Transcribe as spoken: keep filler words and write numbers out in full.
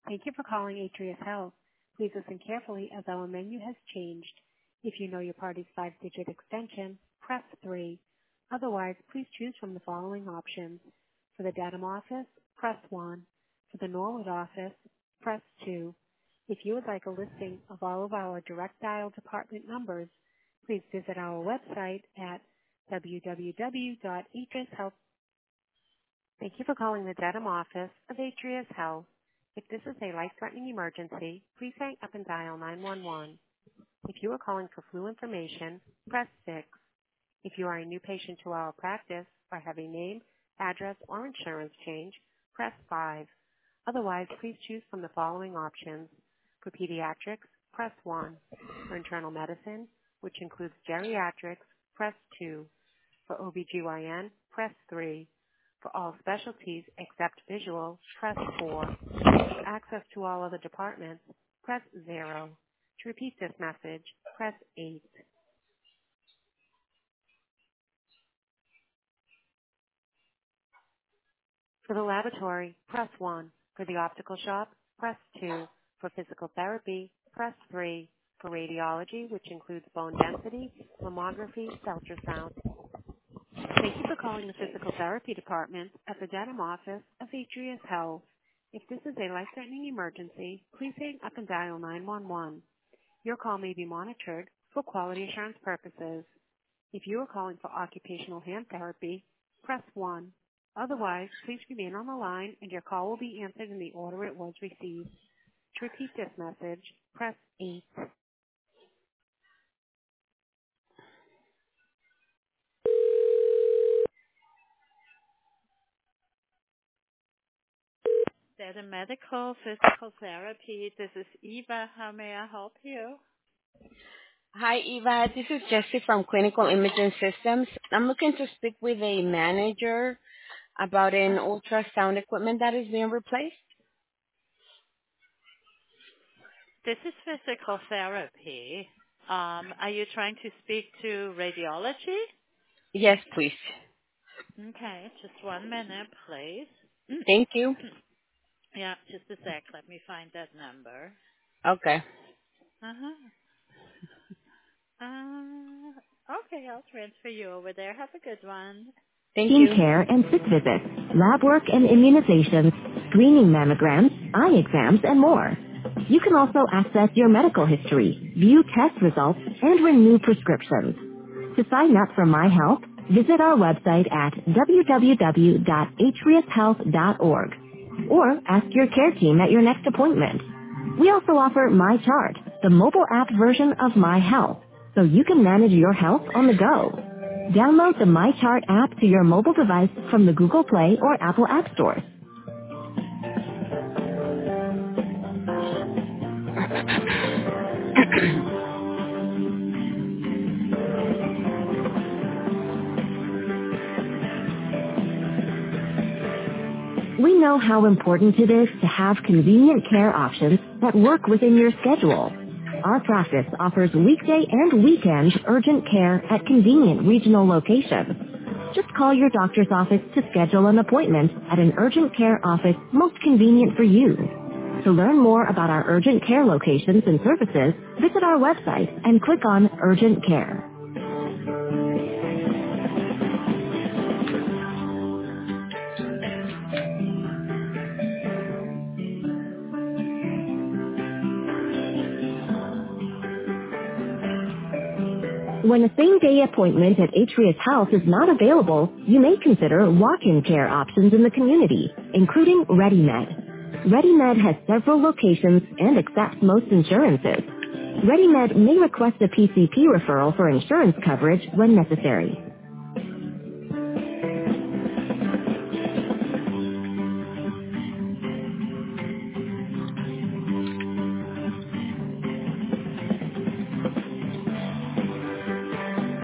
Thank you for calling Atrius Health. Please listen carefully as our menu has changed. If you know your party's five-digit extension, press three. Otherwise, please choose from the following options. For the Dedham office, press one. For the Norwood office, press two. If you would like a listing of all of our direct dial department numbers, please visit our website at w w w dot atrius health. Thank you for calling the Dedham office of Atrius Health. If this is a life-threatening emergency, please hang up and dial nine one one. If you are calling for flu information, press six. If you are a new patient to our practice or have a name, address, or insurance change, press five. Otherwise, please choose from the following options. For pediatrics, press one. For internal medicine, which includes geriatrics, press two. For O B G Y N, press three. For all specialties except visual, press four. For access to all other departments, press zero. To repeat this message, press eight. For the laboratory, press one. For the optical shop, press two. For physical therapy, press three. For radiology, which includes bone density, mammography, ultrasound. Thank you for calling the physical therapy department at the Dedham office of Atrius Health. If this is a life-threatening emergency, please hang up and dial nine one one. Your call may be monitored for quality assurance purposes. If you are calling for occupational hand therapy, press one. Otherwise, please remain on the line and your call will be answered in the order it was received. To repeat this message, press eight. Data Medical Physical Therapy. This is Eva. How may I help you? Hi, Eva. This is Jessie from Clinical Imaging Systems. I'm looking to speak with a manager about an ultrasound equipment that is being replaced. This is physical therapy. Um, are you trying to speak to radiology? Yes, please. Okay, just one minute, please. Thank you. Yeah, just a sec. Let me find that number. Okay. Uh-huh. Uh, okay, I'll transfer you over there. Have a good one. Thank Routine you. care and sick visits, lab work and immunizations, screening mammograms, eye exams, and more. You can also access your medical history, view test results, and renew prescriptions. To sign up for My Health, visit our website at w w w dot atrius health dot org or ask your care team at your next appointment. We also offer My Chart, the mobile app version of My Health, so you can manage your health on the go. Download the My Chart app to your mobile device from the Google Play or Apple App Stores. We know how important it is to have convenient care options that work within your schedule. Our practice offers weekday and weekend urgent care at convenient regional locations. Just call your doctor's office to schedule an appointment at an urgent care office most convenient for you. To learn more about our urgent care locations and services, visit our website and click on Urgent Care. When a same-day appointment at Atrius Health is not available, you may consider walk-in care options in the community, including ReadyMed. ReadyMed has several locations and accepts most insurances. ReadyMed may request a P C P referral for insurance coverage when necessary.